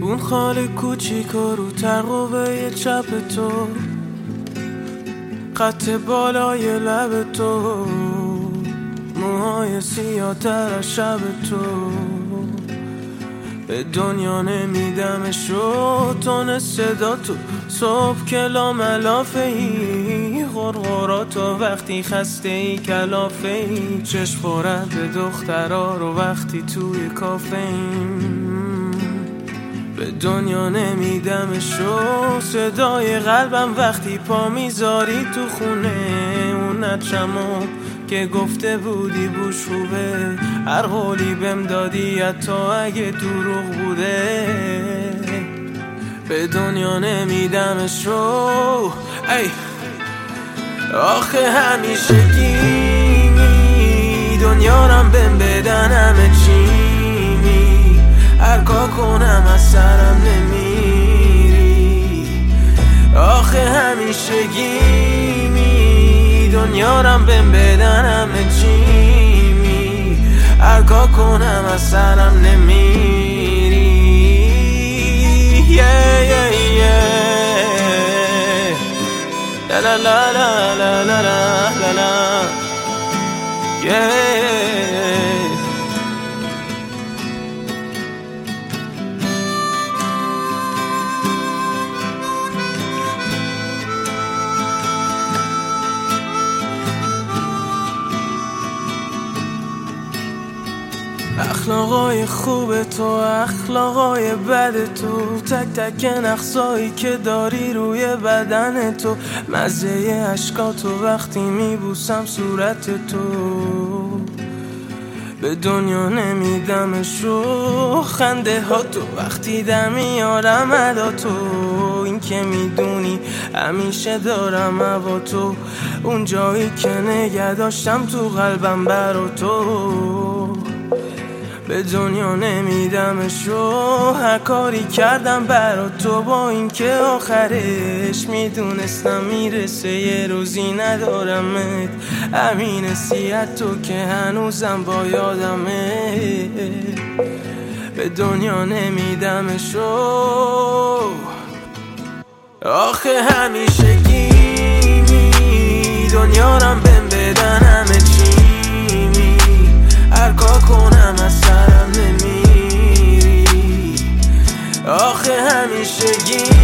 اون خال کوچیک رو ترقوه چپ تو، خط بالای لب تو، موهای سیاه تر از شب تو. به دنیا نمیدمشو تون صدا تو، صبح کلا ملافه ای، غرغراتو وقتی خسته ای کلافه ای، چشم خورد به دخترا رو وقتی توی کافه ایم. به دنیا نمیدمشو صدای قلبم وقتی پا میذاری تو خونه، اون نچمو که گفته بودی بوش خوبه، هر قولی بهم دادی حتی اگه دروغ بوده. به دنیا نمیدمشو ای آخه همیشگی دنیا رم بهم بدن همه چی، هر کار کنم از سرم نمیری. آخه همیشگی دنیا رم بهم بدن همه چی، هر کار کنم از سرم نمیری. La la la la la la la la yeah. اخلاقای خوب تو، اخلاقای بد تو، تک تک نقصایی که داری روی بدن تو، مزه عشقاتو وقتی میبوسم صورت تو. به دنیا نمیدمشو خنده ها تو وقتی در میارم ادا تو، این که میدونی همیشه دارم هوا تو، اون جایی که نگه داشتم تو قلبم برا تو. به دنیا نمیدمشو هر کاری کردم برا تو، با اینکه آخرش میدونستم میرسه یه روزی ندارمت، همین حسیت تو که هنوزم با یادمه. به دنیا نمیدمشو آخه همیشگی دنیا رم بهم بدن همه چی، هر کار کنم از سرم نمیری. آخه همیشگی